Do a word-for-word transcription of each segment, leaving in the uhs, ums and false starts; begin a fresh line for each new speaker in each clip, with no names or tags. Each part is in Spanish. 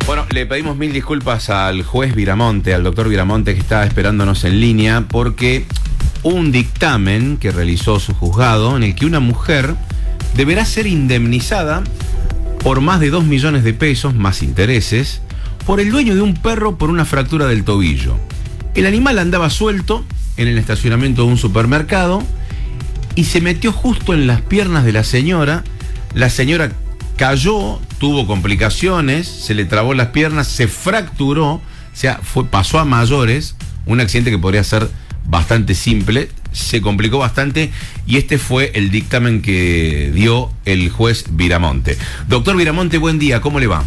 Bueno, le pedimos mil disculpas al juez Viramonte, al doctor Viramonte, que está esperándonos en línea, porque un dictamen que realizó su juzgado en el que una mujer deberá ser indemnizada por más de dos millones de pesos, más intereses, por el dueño de un perro por una fractura del tobillo. El animal andaba suelto en el estacionamiento de un supermercado y se metió justo en las piernas de la señora. La señora cayó, tuvo complicaciones, se le trabó las piernas, se fracturó, o sea, fue, pasó a mayores, un accidente que podría ser bastante simple, se complicó bastante y este fue el dictamen que dio el juez Viramonte. Doctor Viramonte, buen día, ¿cómo le va?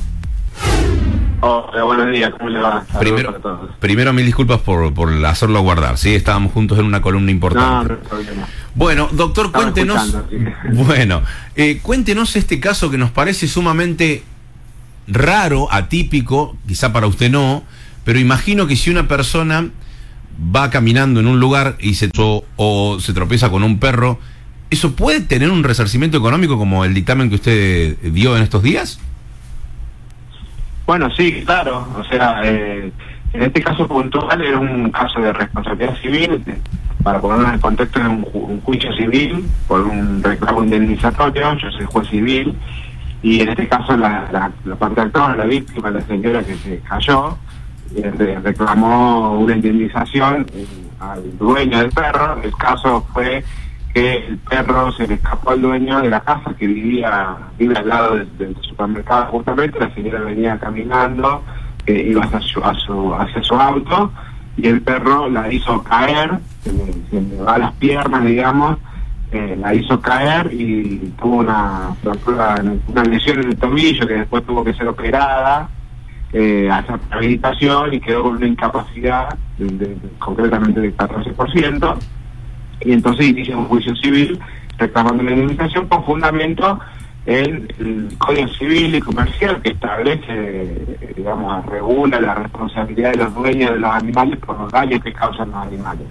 Hola, buenos días, ¿cómo le va?
Primero, primero mil disculpas por, por hacerlo aguardar, ¿sí? Estábamos juntos en una columna importante.
No, no, no, no.
Bueno, doctor, Estaba cuéntenos. Bueno, eh, cuéntenos este caso que nos parece sumamente raro, atípico, quizá para usted no, pero imagino que si una persona va caminando en un lugar y se o, o se tropieza con un perro, ¿eso puede tener un resarcimiento económico como el dictamen que usted dio en estos días?
Bueno, sí, claro. O sea, eh, en este caso puntual era un caso de responsabilidad civil, para ponerlo en el contexto de un, ju un juicio civil por un reclamo indemnizatorio. Yo soy juez civil y en este caso la, la, la parte actora, la víctima, la señora que se cayó, eh, reclamó una indemnización eh, al dueño del perro. El caso fue que el perro se le escapó al dueño de la casa que vivía, vive al lado del, del supermercado justamente. La señora venía caminando, eh, iba hacia su, a su, hacia su auto y el perro la hizo caer, se le, se le va a las piernas, digamos, eh, la hizo caer y tuvo una, una lesión en el tobillo que después tuvo que ser operada, eh, hacer rehabilitación y quedó con una incapacidad de, de, de, concretamente del catorce por ciento. Y entonces inicia un juicio civil reclamando la indemnización con fundamento en el Código Civil y Comercial, que establece, digamos, regula la responsabilidad de los dueños de los animales por los daños que causan los animales.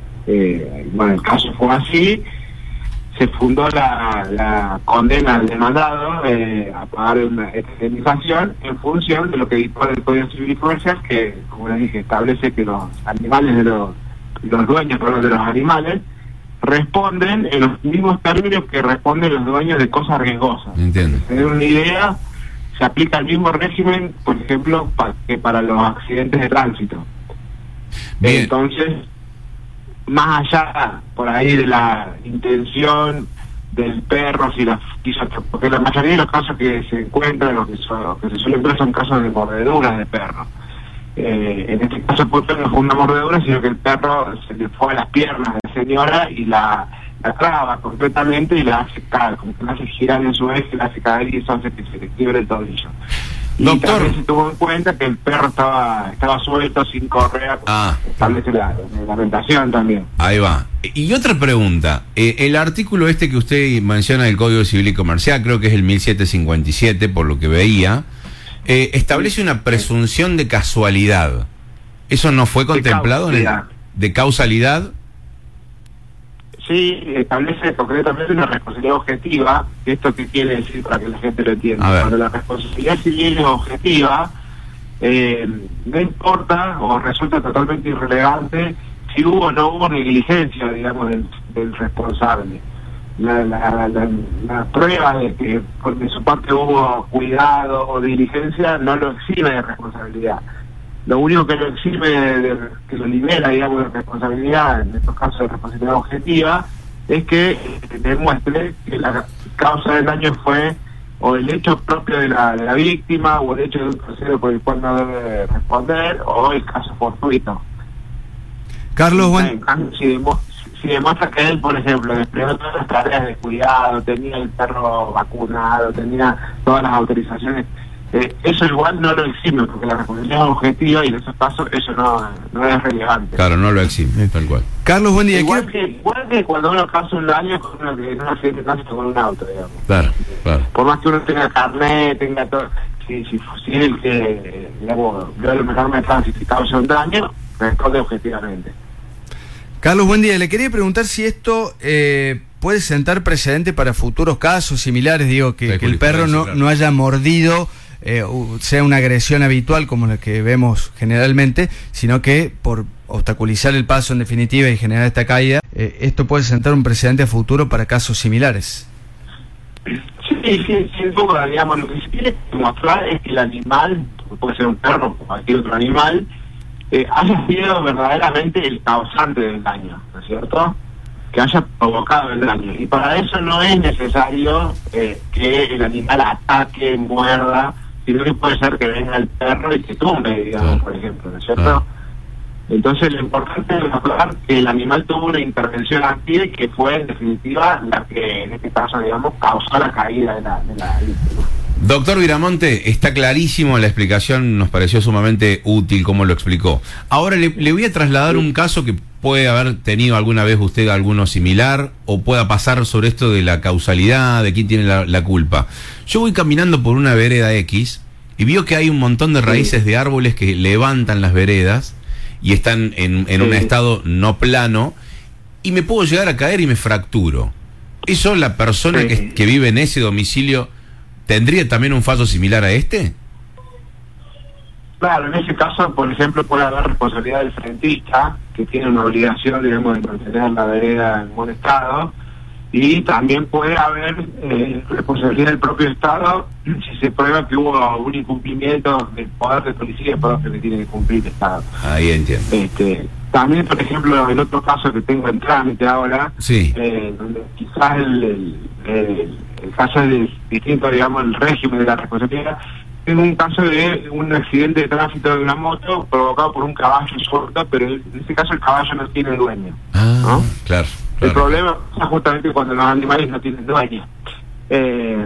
Eh, bueno, el caso fue así, se fundó la, la condena al demandado eh, a pagar una esta indemnización en función de lo que dispone el Código Civil y Comercial, que, como les dije, establece que los animales de los, los dueños perdón, de los animales responden en los mismos términos que responden los dueños de cosas riesgosas.
Entiendo.
Para tener una idea, se aplica el mismo régimen, por ejemplo, pa que para los accidentes de tránsito. Bien. Entonces, más allá por ahí de la intención del perro, si la quiso, porque la mayoría de los casos que se encuentran, o que, son, que se suelen ver, son casos de mordeduras de perro. Eh, en este caso pues, no fue una mordedura, sino que el perro se le fue a las piernas de la señora y la, la traba completamente y la hace caer, como que la hace girar en su eje, la hace caer y eso hace que se le quiebre el tobillo. Y
Doctor,
también se tuvo en cuenta que el perro estaba estaba suelto, sin correa,
ah,
establece la reglamentación también.
Ahí va. Y otra pregunta, eh, el artículo este que usted menciona del Código Civil y Comercial, creo que es el mil setecientos cincuenta y siete, por lo que veía, Eh, establece una presunción de casualidad. ¿Eso no fue contemplado en el, de causalidad?
Sí, establece concretamente una responsabilidad objetiva. ¿Esto qué quiere decir para que la gente lo entienda? Cuando la responsabilidad civil es objetiva, eh, no importa o resulta totalmente irrelevante si hubo o no hubo negligencia, digamos, del, del responsable. La, la, la, la prueba de que de su parte hubo cuidado o diligencia no lo exime de responsabilidad. Lo único que lo exime, de, de, que lo libera, digamos, de responsabilidad, en estos casos de responsabilidad objetiva, es que demuestre que la causa del daño fue o el hecho propio de la, de la víctima, o el hecho de un tercero por el cual no debe responder, o el caso fortuito.
Carlos, buen...
si, si demuestra que él, por ejemplo, desplegó todas las tareas de cuidado, tenía el perro vacunado, tenía todas las autorizaciones, eh, eso igual no lo exime, porque la responsabilidad es objetiva y en esos casos eso no, no es relevante.
Claro, no lo exime, tal cual. Carlos, buen día.
Igual que, igual que cuando uno causa un daño con una, en un accidente de tránsito con un auto, digamos.
Claro, claro.
Por más que uno tenga carnet, tenga todo, si, si, si es el que, digamos, vio el mejor de tránsito y causa un daño, responde objetivamente.
Carlos, buen día. Le quería preguntar si esto eh, puede sentar precedente para futuros casos similares, digo, que, que el perro no, no haya mordido eh, sea una agresión habitual como la que vemos generalmente, sino que por obstaculizar el paso en definitiva y generar esta caída, eh, esto puede sentar un precedente a futuro para casos similares.
Sí, sí, sin duda, digamos, lo que se quiere demostrar es que el animal, puede ser un perro o cualquier otro animal, eh, haya sido verdaderamente el causante del daño, ¿no es cierto? Que haya provocado el daño. Y para eso no es necesario eh, que el animal ataque, muerda, sino que puede ser que venga el perro y te tumbe, digamos, sí. por ejemplo, ¿no es cierto? Sí. Entonces lo importante es demostrar que el animal tuvo una intervención activa y que fue en definitiva la que en este caso, digamos, causó la caída de la, de la víctima.
Doctor Viramonte, está clarísimo la explicación, nos pareció sumamente útil como lo explicó. Ahora le, le voy a trasladar un caso que puede haber tenido alguna vez usted alguno similar o pueda pasar sobre esto de la causalidad, de quién tiene la, la culpa. Yo voy caminando por una vereda X y veo que hay un montón de raíces de árboles que levantan las veredas y están en, en un estado no plano y me puedo llegar a caer y me fracturo. ¿Eso la persona que, que vive en ese domicilio tendría también un fallo similar a este?
Claro, en ese caso, por ejemplo, puede haber responsabilidad del frentista, que tiene una obligación, digamos, de mantener la vereda en buen estado, y también puede haber eh, responsabilidad del propio Estado si se prueba que hubo un incumplimiento del poder de policía, por lo que tiene que cumplir el Estado.
Ahí entiendo.
Este, también, por ejemplo, el otro caso que tengo en trámite ahora,
sí.
eh, donde quizás el, el, el, el caso es distinto, digamos, el régimen de la responsabilidad. Tengo un caso de un accidente de tránsito de una moto provocado por un caballo suelto, pero en este caso el caballo no tiene dueño.
Ah,
¿no?
claro.
El problema es justamente cuando los animales no tienen dueño eh,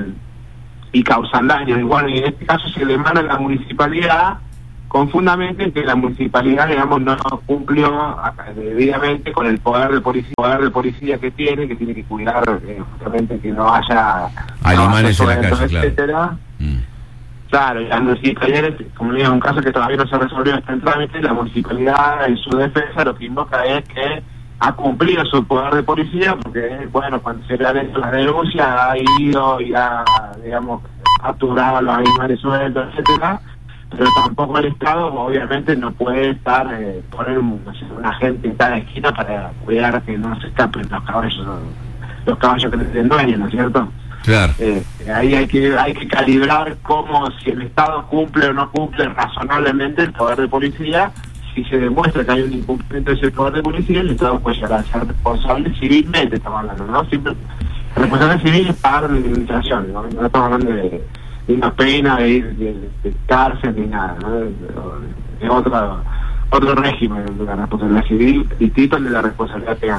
y causan daño. Igual en este caso se demanda a la municipalidad con fundamento en que la municipalidad, digamos, no cumplió debidamente con el poder de policía, poder de policía que tiene, que tiene que cuidar eh, justamente que no haya
animales en la calle,
etcétera.
Claro. Mm.
Claro, la municipalidad, como digo, un caso que todavía no se resolvió está en trámite, la municipalidad en su defensa lo que invoca es que ha cumplido su poder de policía, porque, bueno, cuando se le han hecho las denuncias, ha ido y ha, digamos, capturado a los animales sueltos, etcétera, pero tampoco el Estado, obviamente, no puede estar, eh, poner un, no sé, un agente en cada esquina para cuidar que no se escapen los caballos, los caballos que no tienen dueño, ¿no es cierto?
Claro.
Eh, ahí hay que hay que calibrar cómo, si el Estado cumple o no cumple razonablemente el poder de policía. Si se demuestra que hay un incumplimiento de ese poder de policía, el Estado puede llegar a ser responsable civilmente, estamos hablando, ¿no? Siempre, responsable civil es pagar una indemnización, ¿no? No estamos hablando de, de una pena, de ir de, de cárcel ni nada, ¿no? De, de otro, otro régimen de la responsabilidad civil distinto al de la responsabilidad penal.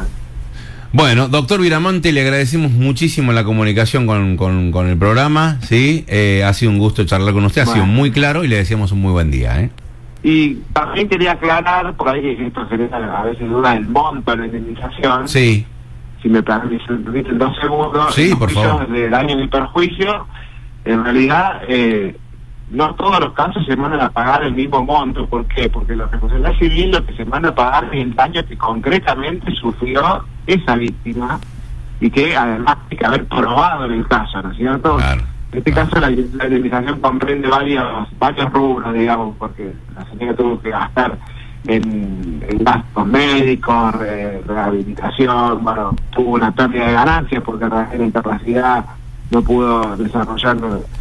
Bueno, doctor Viramonte, le agradecemos muchísimo la comunicación con, con, con el programa, ¿sí? Eh, ha sido un gusto charlar con usted, ha bueno. sido muy claro y le deseamos un muy buen día, ¿eh? Y
también quería aclarar, por ahí que esto sería a veces duda del monto de la indemnización.
Sí.
Si me permiten dos segundos.
Sí, por favor.
Del daño y perjuicio, en realidad, eh, no todos los casos se mandan a pagar el mismo monto. ¿Por qué? Porque la responsabilidad civil lo que se manda a pagar es el daño que concretamente sufrió esa víctima y que además hay que haber probado en el caso, ¿no es cierto?
Claro.
En este caso la, la indemnización comprende varios varios rubros, digamos, porque la señora tuvo que gastar en, en gastos médicos, re, rehabilitación, bueno, tuvo una pérdida de ganancias porque a través de la incapacidad no pudo desarrollar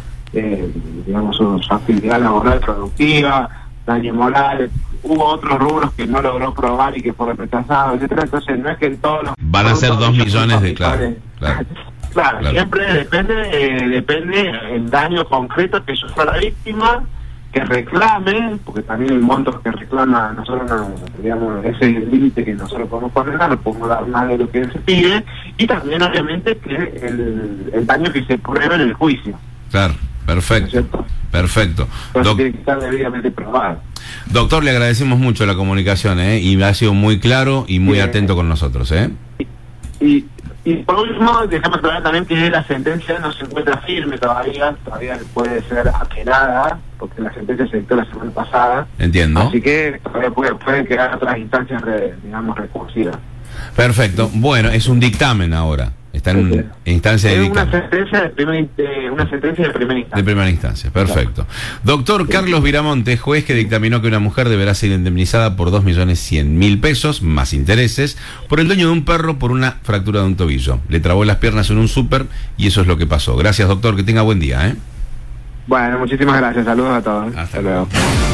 eh, digamos su, su actividad laboral productiva, daño moral, hubo otros rubros que no logró probar y que fueron rechazados, etcétera. Entonces no es que en todos los
van a ser dos millones de claro, claro.
Claro, claro, siempre depende eh, depende el daño concreto que sufra la víctima, que reclame, porque también el monto que reclama nosotros, no, digamos, ese es el límite que nosotros podemos poner, no podemos dar más de lo que se pide, y también obviamente que el, el daño que se pruebe en el juicio.
Claro, perfecto, ¿no? Perfecto.
Entonces Doc- tiene que estar debidamente probado.
Doctor, le agradecemos mucho la comunicación, ¿eh? Y ha sido muy claro y muy sí. atento con nosotros, ¿eh?
Y, y por último, déjame aclarar también que la sentencia no se encuentra firme todavía, todavía puede ser apelada, porque la sentencia se dictó la semana pasada.
Entiendo.
Así que todavía puede, pueden quedar otras instancias, re, digamos, recursivas.
Perfecto. Bueno, es un dictamen ahora. Está en,
Sí.
en instancia de
Es una
dictamen.
sentencia de, primer, de una sentencia de primera instancia.
De primera instancia, perfecto. Doctor Carlos Viramonte, juez que dictaminó que una mujer deberá ser indemnizada por dos millones cien mil pesos, más intereses, por el dueño de un perro por una fractura de un tobillo. Le trabó las piernas en un súper y eso es lo que pasó. Gracias, doctor, que tenga buen día, ¿eh?
Bueno, muchísimas gracias. Saludos a todos.
Hasta
Hasta luego.